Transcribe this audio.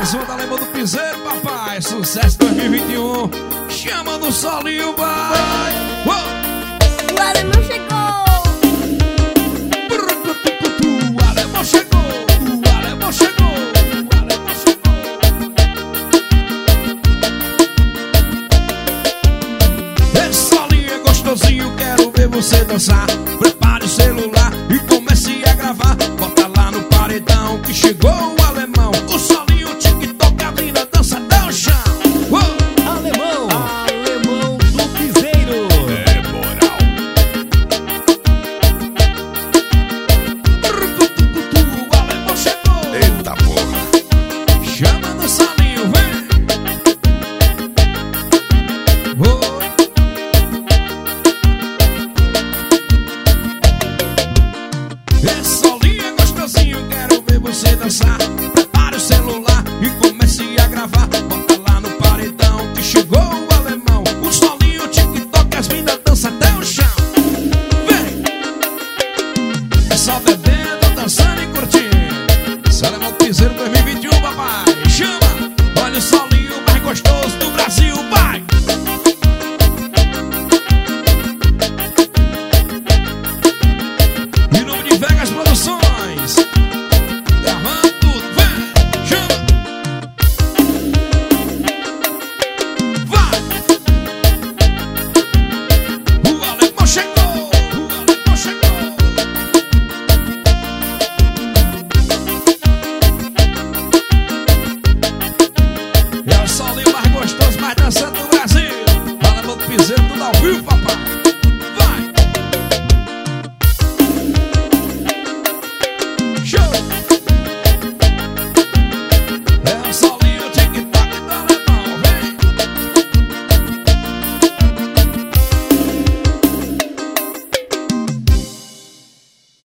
som da Alemão do Piseiro, papai. Sucesso 2021. Chama no solinho, vai. O alemão chegou. O alemão chegou. O alemão chegou. O alemão chegou. Esse solinho é gostosinho, quero ver você dançar. Prepare o celular e comece a gravar. Bota lá no paredão que chegou o alemão. O solinho, TikTok, a linda dança até o chão. Alemão do Piseiro. É moral. O alemão chegou. Eita porra. Chama no solinho, vem. Esse solinho é gostosinho, quero ver você dançar. Prepare o celular e comece a gravar. Bota lá no paredão que chegou o alemão. O solinho, TikTok, as meninas dançam até o chão. Vem. É só beber.